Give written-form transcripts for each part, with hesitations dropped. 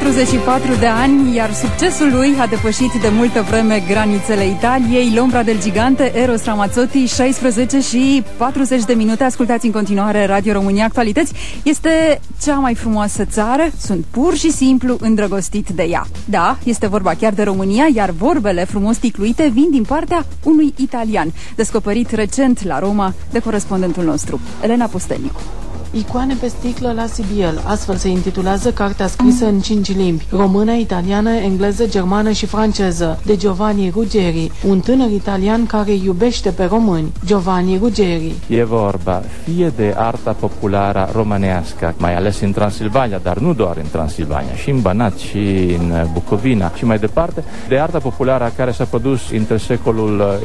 44 de ani, iar succesul lui a depășit de multă vreme granițele Italiei. L'ombra del gigante, Eros Ramazzotti, 16 și 40 de minute. Ascultați în continuare Radio România Actualități. Este cea mai frumoasă țară, sunt pur și simplu îndrăgostit de ea. Da, este vorba chiar de România, iar vorbele frumos ticluite vin din partea unui italian, descoperit recent la Roma de corespondentul nostru, Elena Postenicu. Icoane pe sticlă la Sibiel, astfel se intitulează cartea scrisă în 5 limbi, română, italiană, engleză, germană și franceză, de Giovanni Ruggeri, un tânăr italian care iubește pe români. Giovanni Ruggeri. E vorba fie de arta populară romanească, mai ales în Transilvania, dar nu doar în Transilvania, și în Banat, și în Bucovina, și mai departe, de arta populară care s-a produs între secolul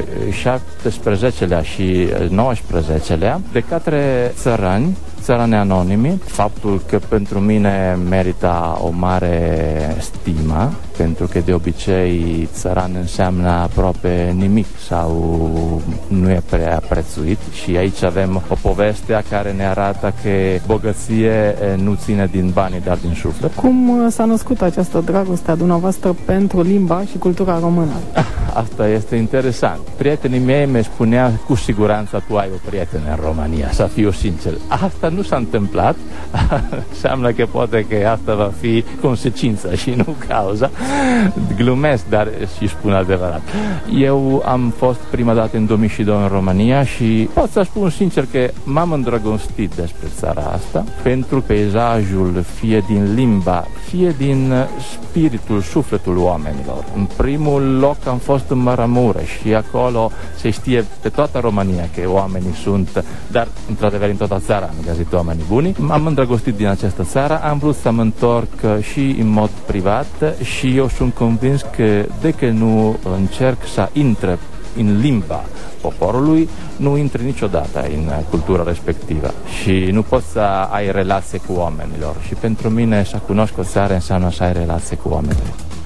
XVII-lea și XIX-lea, de către țărani anonimi. Faptul că pentru mine merita o mare stimă, pentru că de obicei țăran înseamnă aproape nimic sau nu e prea prețuit, și aici avem o poveste care ne arată că bogăție nu ține din bani, dar din suflet. Cum s-a născut această dragoste a dumneavoastră pentru limba și cultura română? Asta este interesant. Prietenii mei mi spunea, cu siguranță tu ai o prietenă în România, să fiu sincer. Asta nu s-a întâmplat, înseamnă că poate că asta va fi consecința și nu cauza. Glumesc, dar și spun adevărat. Eu am fost prima dată în 2002 în România și pot să spun sincer că m-am îndrăgostit despre țara asta, pentru peisajul, fie din limba, fie din spiritul, sufletul oamenilor. În primul loc am fost în Maramureș și acolo se știe pe toată România că oamenii sunt, dar într-adevăr în toată țara am găsit oamenii buni. M-am îndrăgostit din această țară, am vrut să mă întorc și în mod privat și eu sunt convins că dacă nu încerc să intre în limba poporului, nu intri niciodată în cultura respectivă și nu poți să ai relație cu oamenilor. Și pentru mine să cunoști o țară înseamnă să ai relație cu oamenii.